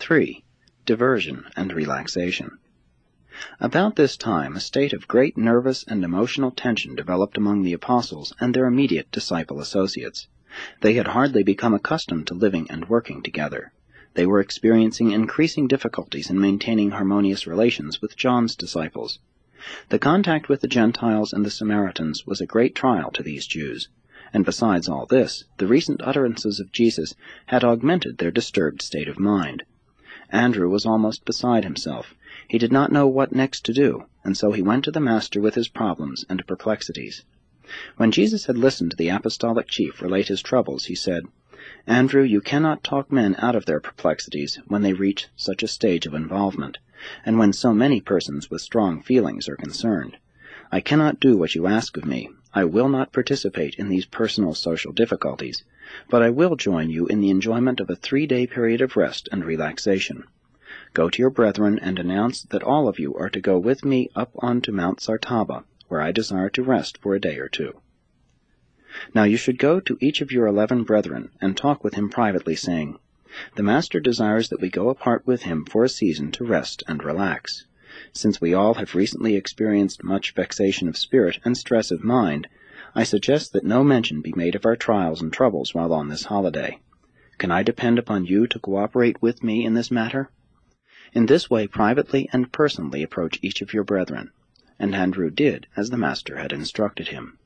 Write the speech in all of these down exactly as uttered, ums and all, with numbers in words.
three. Diversion and Relaxation. About this time a state of great nervous and emotional tension developed among the apostles and their immediate disciple associates. They had hardly become accustomed to living and working together. They were experiencing increasing difficulties in maintaining harmonious relations with John's disciples. The contact with the Gentiles and the Samaritans was a great trial to these Jews, and besides all this, the recent utterances of Jesus had augmented their disturbed state of mind. Andrew was almost beside himself. He did not know what next to do, and so he went to the Master with his problems and perplexities. When Jesus had listened to the apostolic chief relate his troubles, he said, "Andrew, you cannot talk men out of their perplexities when they reach such a stage of involvement, and when so many persons with strong feelings are concerned. I cannot do what you ask of me. I will not participate in these personal social difficulties, but I will join you in the enjoyment of a three-day period of rest and relaxation. Go to your brethren and announce that all of you are to go with me up onto Mount Sartaba, where I desire to rest for a day or two. Now you should go to each of your eleven brethren and talk with him privately, saying, 'The Master desires that we go apart with him for a season to rest and relax. Since we all have recently experienced much vexation of spirit and stress of mind, I suggest that no mention be made of our trials and troubles while on this holiday. Can I depend upon you to cooperate with me in this matter?' In this way privately and personally approach each of your brethren." And Andrew did as the Master had instructed him.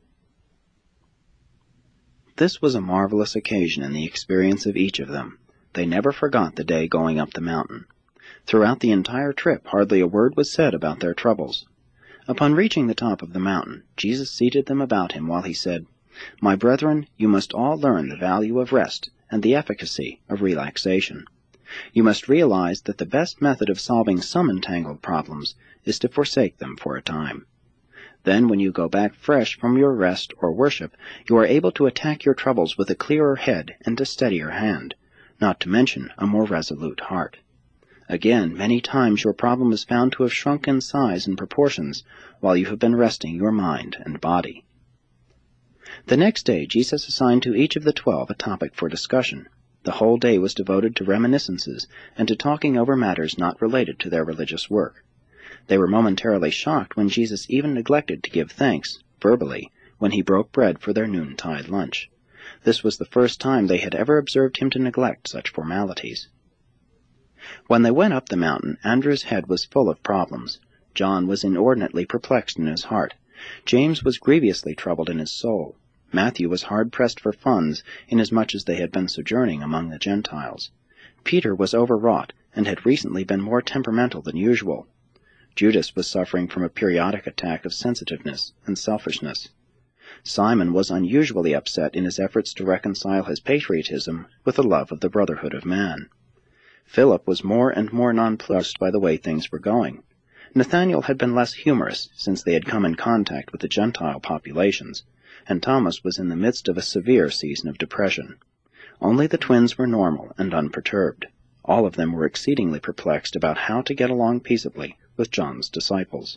This was a marvelous occasion in the experience of each of them. They never forgot the day going up the mountain. Throughout the entire trip hardly a word was said about their troubles. Upon reaching the top of the mountain, Jesus seated them about him while he said, "My brethren, you must all learn the value of rest and the efficacy of relaxation. You must realize that the best method of solving some entangled problems is to forsake them for a time. Then, when you go back fresh from your rest or worship, you are able to attack your troubles with a clearer head and a steadier hand, not to mention a more resolute heart. Again, many times your problem is found to have shrunk in size and proportions while you have been resting your mind and body." The next day Jesus assigned to each of the twelve a topic for discussion. The whole day was devoted to reminiscences and to talking over matters not related to their religious work. They were momentarily shocked when Jesus even neglected to give thanks, verbally, when he broke bread for their noontide lunch. This was the first time they had ever observed him to neglect such formalities. When they went up the mountain, Andrew's head was full of problems. John was inordinately perplexed in his heart. James was grievously troubled in his soul. Matthew was hard-pressed for funds, inasmuch as they had been sojourning among the Gentiles. Peter was overwrought, and had recently been more temperamental than usual. Judas was suffering from a periodic attack of sensitiveness and selfishness. Simon was unusually upset in his efforts to reconcile his patriotism with the love of the brotherhood of man. Philip was more and more nonplussed by the way things were going. Nathanael had been less humorous since they had come in contact with the Gentile populations, and Thomas was in the midst of a severe season of depression. Only the twins were normal and unperturbed. All of them were exceedingly perplexed about how to get along peaceably with John's disciples.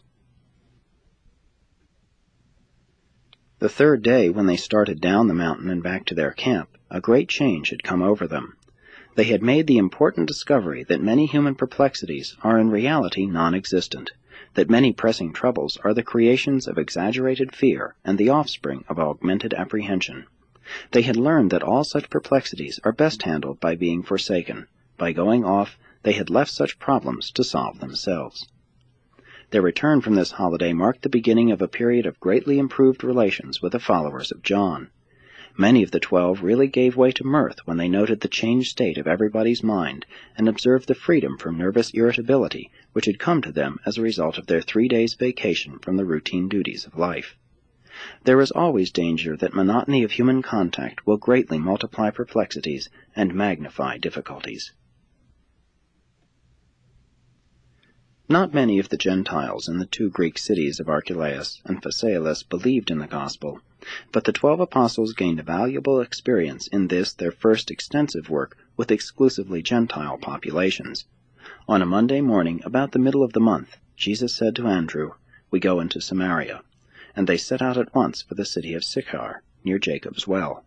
The third day, when they started down the mountain and back to their camp, a great change had come over them. They had made the important discovery that many human perplexities are in reality non-existent, that many pressing troubles are the creations of exaggerated fear and the offspring of augmented apprehension. They had learned that all such perplexities are best handled by being forsaken. By going off, they had left such problems to solve themselves. Their return from this holiday marked the beginning of a period of greatly improved relations with the followers of John. Many of the twelve really gave way to mirth when they noted the changed state of everybody's mind and observed the freedom from nervous irritability which had come to them as a result of their three days' vacation from the routine duties of life. There is always danger that monotony of human contact will greatly multiply perplexities and magnify difficulties. Not many of the Gentiles in the two Greek cities of Archelaus and Phasaelus believed in the gospel, but the twelve apostles gained a valuable experience in this their first extensive work with exclusively Gentile populations. On a Monday morning, about the middle of the month, Jesus said to Andrew, "We go into Samaria," and they set out at once for the city of Sychar, near Jacob's well.